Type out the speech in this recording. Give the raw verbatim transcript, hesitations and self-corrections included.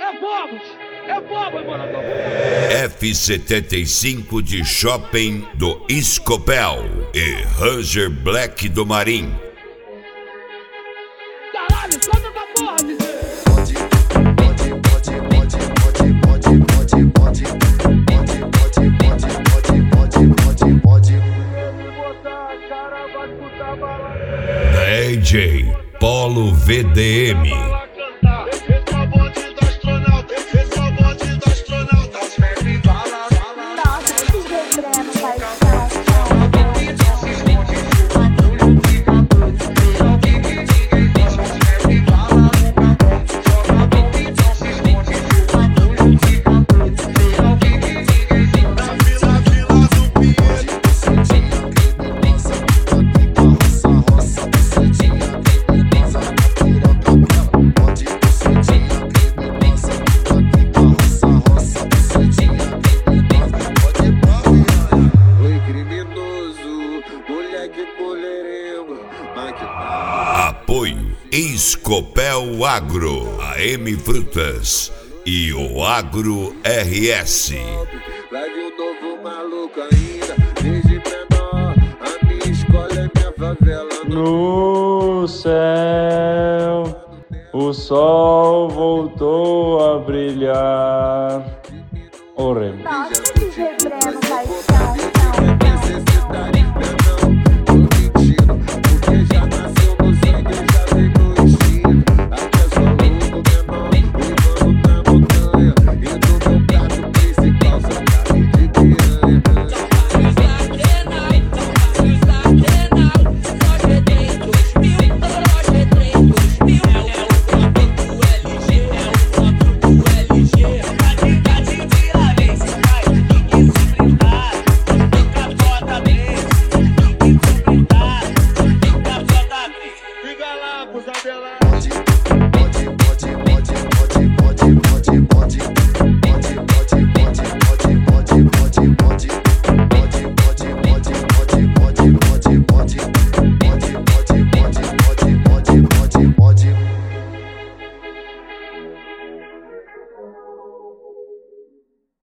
É fogos! É fogo, morador! F setenta e cinco de Shopping do Escopel e Ranger Black do Marim. Caralho, sobe essa porra, Vizinho! D J Polo V D M. Apoio Escopel Agro, A M Frutas e o Agro R S. Leve um novo maluco ainda, desde menor, a minha escola é minha favela. No céu, o sol voltou a brilhar. O remo. Nossa, esse refrão faz